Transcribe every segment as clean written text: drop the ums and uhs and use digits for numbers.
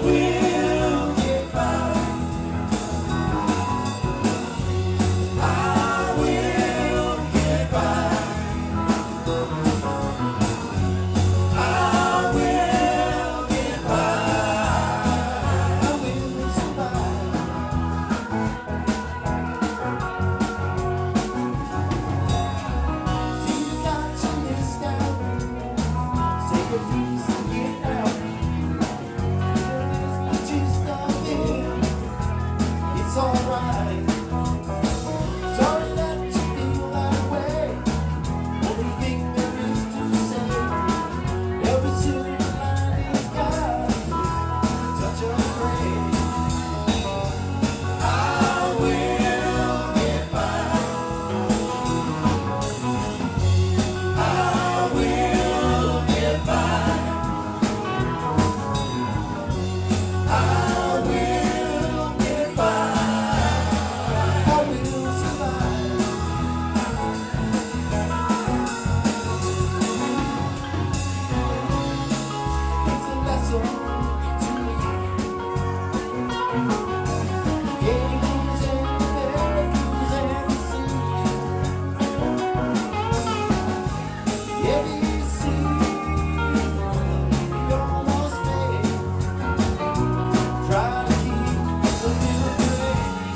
will get by. I will get by. I will get by. I will survive. See you got your list out. Say your piece and get out. There's no gist of it. It's alright. Sorry that you feel that way. Everything there is to say. Every silver line is got a touch of gray. I will get by. I will get by. I will get by. I will survive. It's a lesson to me. Games and values and the sea. Yeah, you see, we almost fade. Try to keep the little gray.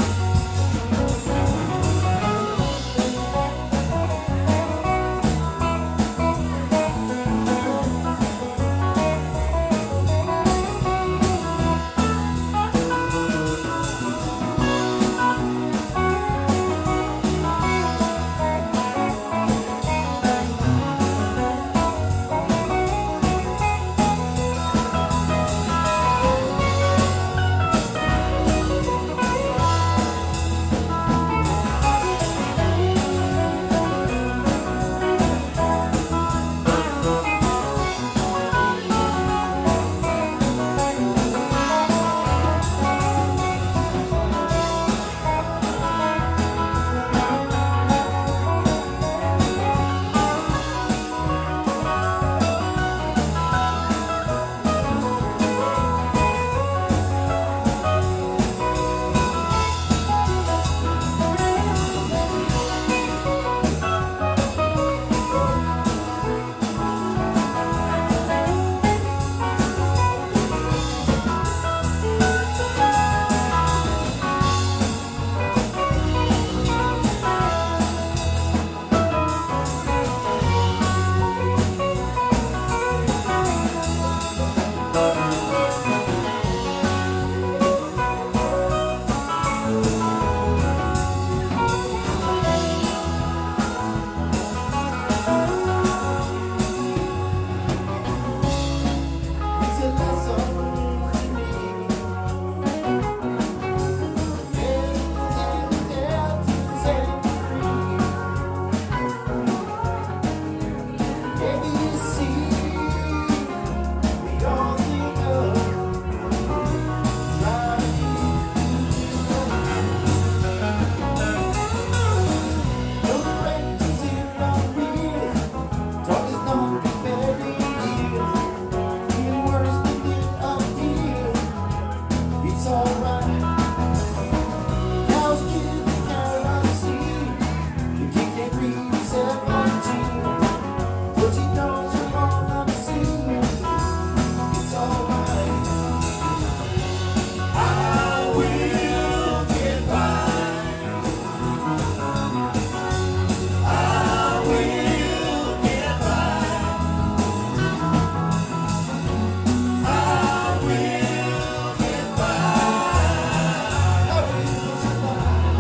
It's a lesson to me. Games and tattoos and free. ABC, we all think of. Try to keep no directions in our real. Talk is not very near. Feel worse than it appears. It's alright. Cows give the carrot seed. The king can't read 17. But he knows we're all unseen. It's alright. I will get by. I will get by. I will get by. I will survive.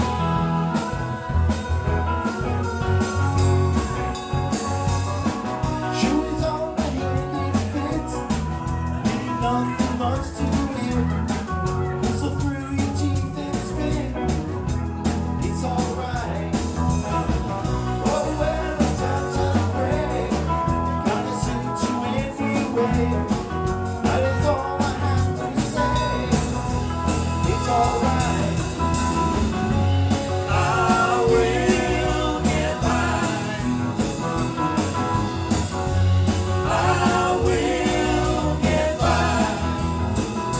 Shoes on my hand, it fits. Really nothing much to it. Whistle through your teeth and spit. It's alright. Oh, well, a touch of gray. Gonna suit you anyway. That is all I have to say. It's alright. I will get by. I will get by.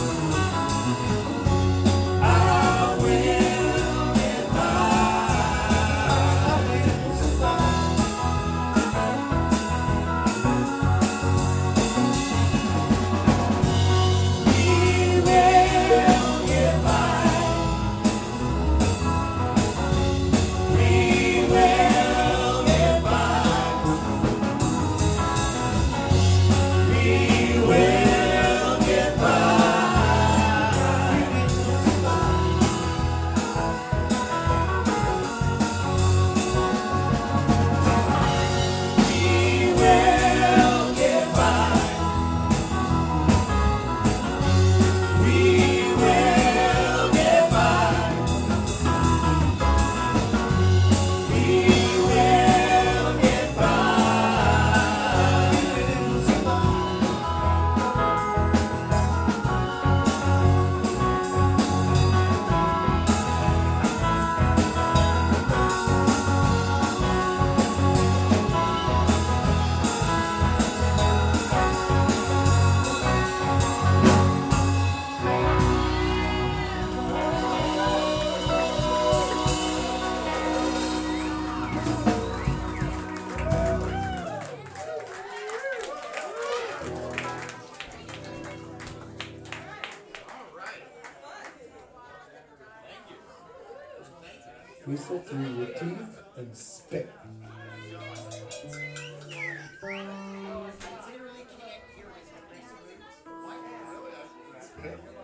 Whistle through your teeth and spit. Literally can't hear myself.